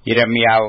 യിരെമ്യാവ്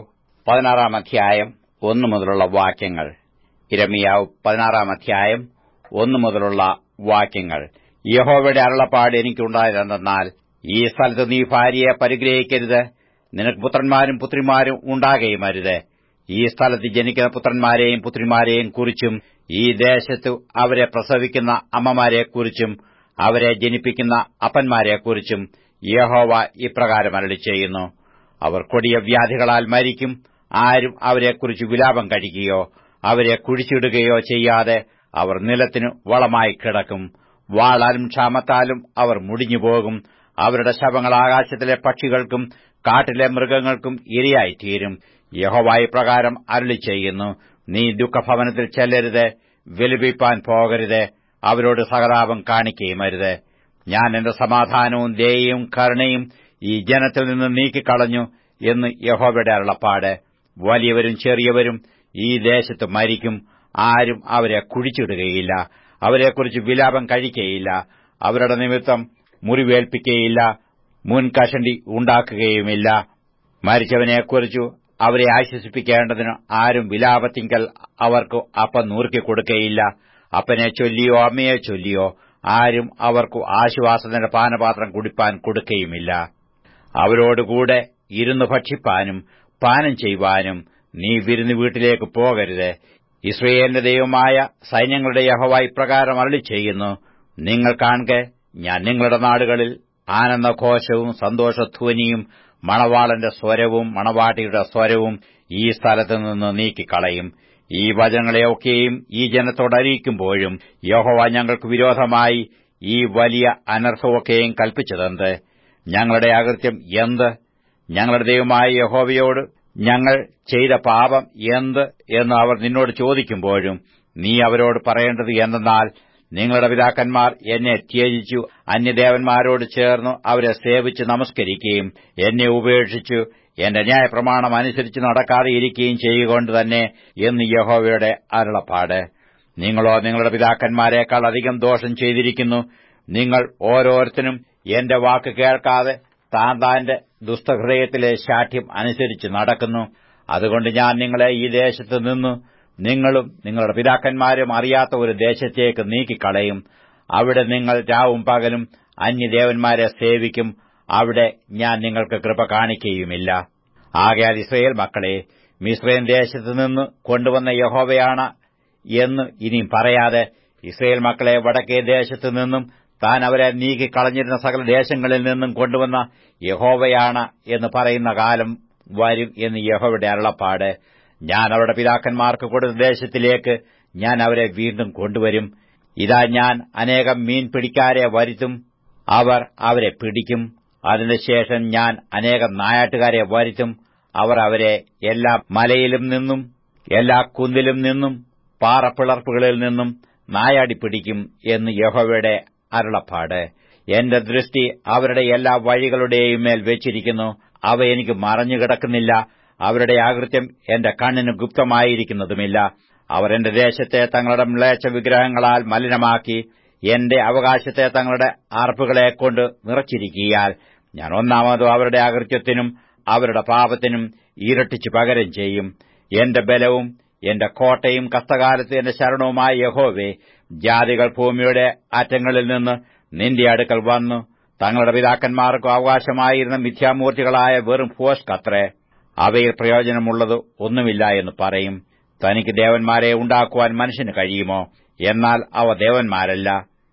16 അധ്യായം 1 മുതലുള്ള വാക്യങ്ങൾ. യിരെമ്യാവ് 16 അധ്യായം 1 മുതലുള്ള വാക്യങ്ങൾ. യഹോവയുടെ അരുളപ്പാട് എനിക്കുണ്ടായതെന്തെന്നാൽ, ഈ സ്ഥലത്ത് നീ ഭാര്യയെ പരിഗ്രഹിക്കരുത്, നിനക്ക് പുത്രന്മാരും പുത്രിമാരും ഉണ്ടാകുകയുമരുത്. ഈ സ്ഥലത്ത് ജനിക്കുന്ന പുത്രന്മാരെയും പുത്രിമാരെയും കുറിച്ചും ഈ ദേശത്തു അവരെ പ്രസവിക്കുന്ന അമ്മമാരെക്കുറിച്ചും അവരെ ജനിപ്പിക്കുന്ന അപ്പന്മാരെക്കുറിച്ചും യഹോവ ഇപ്രകാരം അരുളിച്ചെയ്യുന്നു: അവർ കൊടിയ വ്യാധികളാൽ മരിക്കും. ആരും അവരെക്കുറിച്ച് വിലാപം കഴിക്കുകയോ അവരെ കുഴിച്ചിടുകയോ ചെയ്യാതെ അവർ നിലത്തിനു വളമായി കിടക്കും. വാളാലും ക്ഷാമത്താലും അവർ മുടിഞ്ഞുപോകും. അവരുടെ ശവങ്ങൾ ആകാശത്തിലെ പക്ഷികൾക്കും കാട്ടിലെ മൃഗങ്ങൾക്കും ഇരയായിത്തീരും. യഹോവ ഇപ്രകാരം അരുളിച്ചെയ്യുന്നു: നീ ദുഃഖഭവനത്തിൽ ചെല്ലരുത്, വിലപിപ്പാൻ പോകരുത്, അവരോട് സഹതാപം കാണിക്കുകയുമരുത്. ഞാൻ എന്റെ സമാധാനവും ദയയും കരുണയും ഈ ജനത്തിൽ നിന്ന് നീക്കിക്കളഞ്ഞു എന്ന് യഹോവയുടെ അരുളപ്പാട്. വലിയവരും ചെറിയവരും ഈ ദേശത്ത് മരിക്കും. ആരും അവരെ കുഴിച്ചിടുകയില്ല, അവരെക്കുറിച്ച് വിലാപം കഴിക്കുകയില്ല, അവരുടെ നിമിത്തം മുറിവേൽപ്പിക്കുകയില്ല, മുൻകഷണ്ടി ഉണ്ടാക്കുകയുമില്ല. മരിച്ചവനെക്കുറിച്ചു അവരെ ആശ്വസിപ്പിക്കേണ്ടതിന് ആരും വിലാപത്തിങ്കൽ അവർക്ക് അപ്പം നുറുക്കിക്കൊടുക്കുകയില്ല. അപ്പനെ ചൊല്ലിയോ അമ്മയെ ചൊല്ലിയോ ആരും അവർക്ക് ആശ്വാസത്തിന്റെ പാനപാത്രം കുടിപ്പാൻ കൊടുക്കുകയുമില്ല. അവരോടുകൂടെ ഇരുന്ന് ഭക്ഷിപ്പാനും പാനം ചെയ്യുവാനും നീ വിരുന്ന് വീട്ടിലേക്ക് പോകരുത്. യിസ്രായേലിന്റെ ദൈവമായ സൈന്യങ്ങളുടെ യഹോവ ഇപ്രകാരം അരുളിച്ചെയ്യുന്നു: നിങ്ങൾ കാൺകെ, ഞാൻ നിങ്ങളുടെ നാടുകളിൽ ആനന്ദഘോഷവും സന്തോഷധ്വനിയും മണവാളന്റെ സ്വരവും മണവാട്ടിയുടെ സ്വരവും ഈ സ്ഥലത്തുനിന്ന് നീക്കിക്കളയും. ഈ വചനങ്ങളെയൊക്കെയും ഈ ജനത്തോട് അറിയിക്കുമ്പോഴും യഹോവ ഞങ്ങൾക്ക് വിരോധമായി ഈ വലിയ അനർത്ഥമൊക്കെയും കൽപ്പിച്ചതെന്ത്? ഞങ്ങളുടെ അകൃത്യം എന്ത്? ഞങ്ങളുടെ ദൈവമായ യഹോവയോട് ഞങ്ങൾ ചെയ്ത പാപം എന്ത് എന്ന് അവർ നിന്നോട് ചോദിക്കുമ്പോഴും നീ അവരോട് പറയേണ്ടത് എന്തെന്നാൽ, നിങ്ങളുടെ പിതാക്കന്മാർ എന്നെ ത്യജിച്ചു അന്യദേവന്മാരോട് ചേർന്നു അവരെ സേവിച്ച് നമസ്കരിക്കുകയും എന്നെ ഉപേക്ഷിച്ചു എന്റെ ന്യായപ്രമാണം അനുസരിച്ച് നടക്കാതെ ഇരിക്കുകയും ചെയ്യുകൊണ്ട് തന്നെ എന്ന് യഹോവയുടെ അരുളപ്പാട്. നിങ്ങളോ നിങ്ങളുടെ പിതാക്കന്മാരെക്കാൾ അധികം ദോഷം ചെയ്തിരിക്കുന്നു. നിങ്ങൾ ഓരോരുത്തനും എന്റെ വാക്ക് കേൾക്കാതെ താന്റെ ദുഷ്ടഹൃദയത്തിലെ ശാഠ്യം അനുസരിച്ച് നടക്കുന്നു. അതുകൊണ്ട് ഞാൻ നിങ്ങളെ ഈ ദേശത്ത് നിന്നു നിങ്ങളും നിങ്ങളുടെ പിതാക്കന്മാരും അറിയാത്ത ഒരു ദേശത്തേക്ക് നീക്കിക്കളയും. അവിടെ നിങ്ങൾ രാവും പകലും അന്യദേവന്മാരെ സേവിക്കും. അവിടെ ഞാൻ നിങ്ങൾക്ക് കൃപ കാണിക്കുകയുമില്ല. ആകയാൽ ഇസ്രായേൽ മക്കളെ, മിസ്രയീം ദേശത്ത് നിന്ന് കൊണ്ടുവന്ന യഹോവയാണ് എന്ന് ഇനിയും പറയാതെ, ഇസ്രായേൽ മക്കളെ വടക്കേ ദേശത്തു നിന്നും താൻ അവരെ നീക്കിക്കളഞ്ഞിരുന്ന സകല ദേശങ്ങളിൽ നിന്നും കൊണ്ടുവന്ന യഹോവയാണ് എന്ന് പറയുന്ന കാലം വരും എന്ന് യഹോവയുടെ അരുളപ്പാട്. ഞാൻ അവരുടെ പിതാക്കന്മാർക്ക് കൊടുത്ത ദേശത്തിലേക്ക് ഞാൻ അവരെ വീണ്ടും കൊണ്ടുവരും. ഇതാ, ഞാൻ അനേകം മീൻ പിടിക്കാരെ വരുത്തും, അവർ അവരെ പിടിക്കും. അതിനുശേഷം ഞാൻ അനേകം നായാട്ടുകാരെ വരുത്തും, അവർ അവരെ എല്ലാ മലയിലും നിന്നും എല്ലാ കുന്നിലും നിന്നും പാറപ്പിളർപ്പുകളിൽ നിന്നും നായാടി പിടിക്കും എന്ന് യഹോവയുടെ അരുളപ്പാട്. എന്റെ ദൃഷ്ടി അവരുടെ എല്ലാ വഴികളുടെയും മേൽ വെച്ചിരിക്കുന്നു. അവ എനിക്ക് മറഞ്ഞുകിടക്കുന്നില്ല. അവരുടെ അകൃത്യം എന്റെ കണ്ണിന് ഗുപ്തമായിരിക്കുന്നതുമില്ല. അവർ എന്റെ ദേശത്തെ തങ്ങളുടെ മ്ലേച്ഛ വിഗ്രഹങ്ങളാൽ മലിനമാക്കി എന്റെ അവകാശത്തെ തങ്ങളുടെ അർപ്പുകളെക്കൊണ്ട് നിറച്ചിരിക്കിയാൽ ഞാൻ ഒന്നാമതും അവരുടെ അകൃത്യത്തിനും അവരുടെ പാപത്തിനും ഇരട്ടിച്ചു പകരം ചെയ്യും. എന്റെ ബലവും എന്റെ കോട്ടയും കഷ്ടകാലത്ത് എന്റെ ശരണവുമായ യഹോവേ, ജാതികൾ ഭൂമിയുടെ അറ്റങ്ങളിൽ നിന്ന് നിന്റെ അടുക്കൽ വന്നു തങ്ങളുടെ പിതാക്കന്മാർക്ക് അവകാശമായിരുന്ന മിഥ്യാമൂർത്തികളായ വെറും ഭോഷ്കത്രേ, അവയിൽ പ്രയോജനമുള്ളത് ഒന്നുമില്ല എന്ന് പറയും. തനിക്ക് ദേവന്മാരെ ഉണ്ടാക്കുവാൻ മനുഷ്യന് കഴിയുമോ? എന്നാൽ അവ ദേവന്മാരല്ല.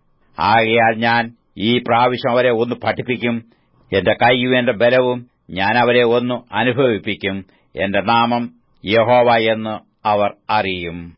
ആകയാൽ ഞാൻ ഈ പ്രാവശ്യം അവരെ ഒന്ന് പഠിപ്പിക്കും. എന്റെ കൈയും എന്റെ ബലവും ഞാൻ അവരെ ഒന്ന് അനുഭവിപ്പിക്കും. എന്റെ നാമം യഹോവ എന്ന് അവർ അറിയും.